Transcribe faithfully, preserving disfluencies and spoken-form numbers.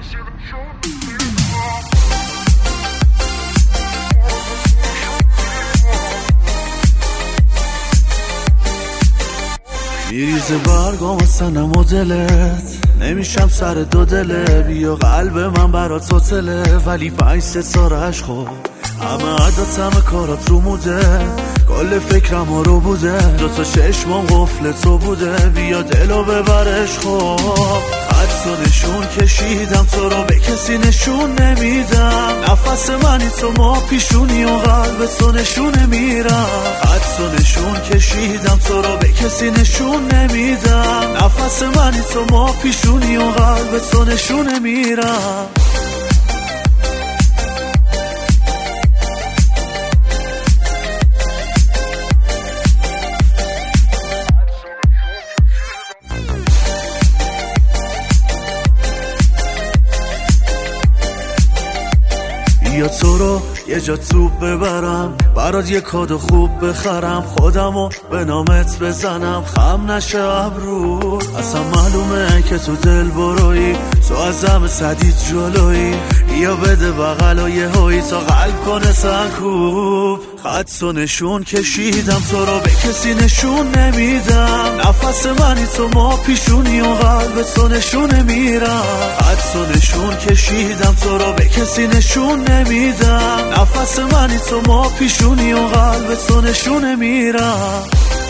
میریزه برگام و سنم و دلت نمیشم سر دو دله بیا قلب من برات هتله ولی پنج ستاره‌اش خوب همه عداتم کارات رو موده کل فکرم رو بوده دوتا چشمم قفل تو بوده بیا دلو ببرش خوب خط و نشون کشیدم تو رو به کسی نشون نمیدم نفس منی تو ما پیشونی و قلب تو نشون میرم خط و نشون کشیدم تو رو به کسی نشون نمیدم نفس منی تو ما پیشونی و قلب تو نشون میرم یا تو رو یه جا توب ببرم برات یه کادو خوب بخرم خودمو به نامت بزنم خم نشه ابرو اصلا معلومه که تو دل بروی تو از همه صدید جلوی یا بده بغل و یه هایی تا قلب کنه سنکوب خط و نشون کشیدم تو رو به کسی نشون نمیدم نفس منی تو ما پیشونی و قلب تو نشون میرم خط و نشون کشیدم تو رو به کسی نشون نمیدم نفس منی تو ما پیشونی و قلب تو نشون میرم